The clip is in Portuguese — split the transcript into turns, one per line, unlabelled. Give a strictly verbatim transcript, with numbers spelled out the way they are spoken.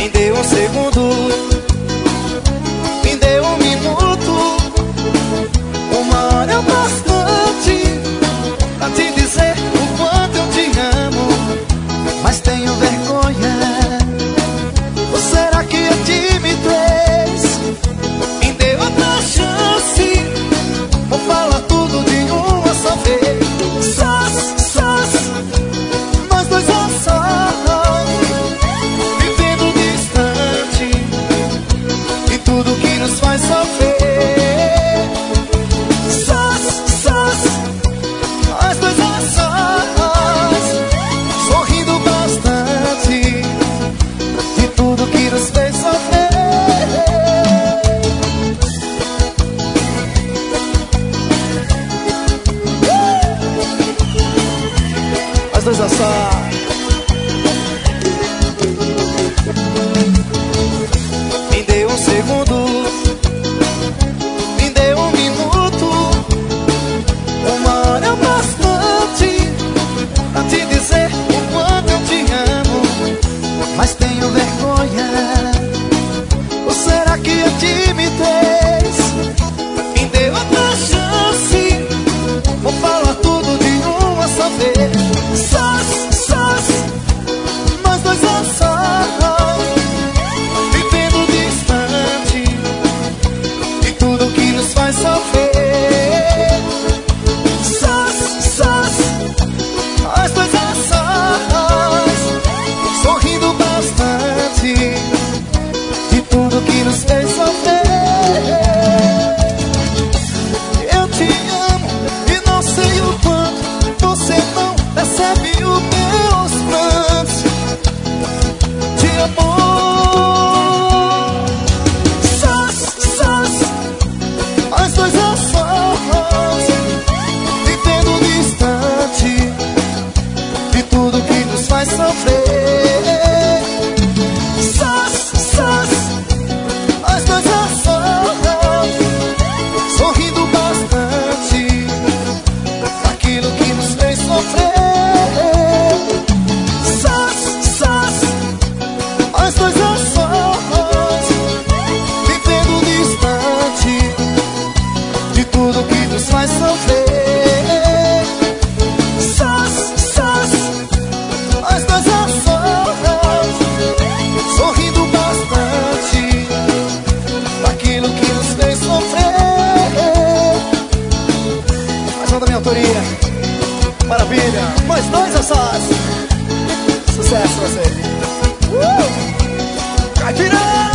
Me dê um segundo, me dê um minuto. Uma hora é o bastante pra te dizer o quanto eu te amo, mas tenho vergonha. Ou será que é timidez? Me dê outra chance, vou falar tudo de uma só vez. Sós, sós, nós dois a sós, vivendo distante de tudo que nos faz sofrer. Sós, sós, nós dois a sós, sorrindo bastante de tudo que nos fez sofrer. Nós dois a sós. Me dê um segundo, me dê um minuto. Uma hora é o bastante pra te dizer o quanto eu te amo, mas tenho vergonha. Ou será que é timidez? Me dê outra chance, vou falar tudo de uma só vez. Sós, sós, nós dois a sós, vivendo distante de tudo que nos faz sofrer. Sós, sós, nós dois a sós, sorrindo bastante de tudo que nos fez sofrer. Eu te amo e não sei o quanto você não percebe os meus prantos de amor. Sós, sós, nós dois a sós, vivendo distante de tudo que nos faz sofrer. Sós, sós, nós dois a sós, sorrindo bastante daquilo que nos fez sofrer. Sós, sós, nós dois a sós, vivendo distante de tudo que nos faz sofrer. Sós, sós, nós dois a sós, sorrindo bastante daquilo que nos fez sofrer. Mais uma da minha autoria. Maravilha, nós dois a sós. Sucesso pra você. Uh! Caipira!